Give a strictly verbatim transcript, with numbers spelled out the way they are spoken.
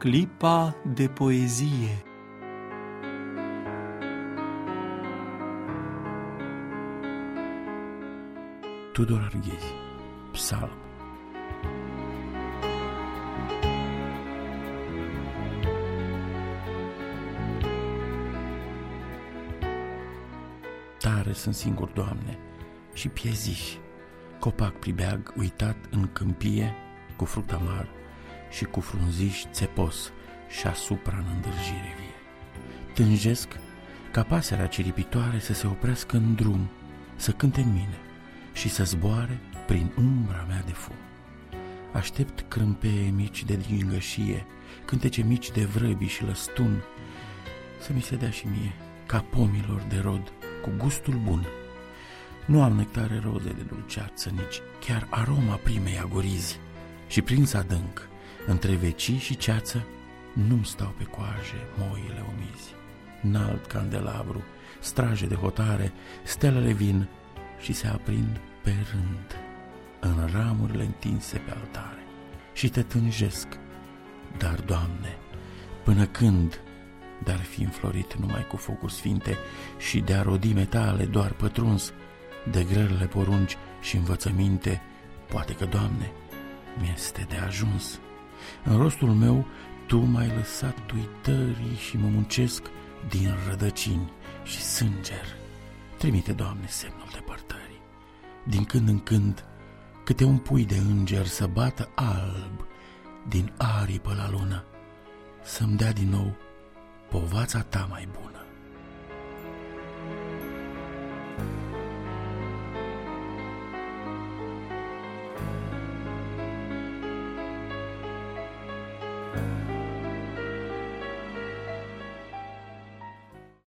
Clipa de poezie. Tudor Arghezi, Psalm. Tare sunt singur, Doamne, și pieziși, copac pribeag uitat în câmpie, cu fruct amar și cu frunziși țepos și asupra în îndârjire vie. Tânjesc ca pasărea ciripitoare să se oprească în drum, să cânte în mine și să zboare prin umbra mea de fum. Aștept crâmpeie mici de lingășie, cântece mici de vrăbi și lăstun, să mi se dea și mie, ca pomilor de rod, cu gustul bun. Nu am nectare roze de dulceață, nici chiar aroma primei agorizi, și prins adânc, între vecii și ceață, nu-mi stau pe coaje moile omizi. Înalt candelabru, straje de hotare, stelele vin și se aprind pe rând în ramurile întinse pe altare și te tânjesc. Dar, Doamne, până când de-ar fi înflorit numai cu focuri sfinte și de-a rodi metale doar pătruns de grelele porunci și învățăminte, poate că, Doamne, mi-este de ajuns. În rostul meu Tu m-ai lăsat uitării și mă muncesc din rădăcini și sânger. Trimite, Doamne, semnul depărtării. Din când în când câte un pui de înger să bată alb din aripă la lună, să-mi dea din nou povața Ta mai bună.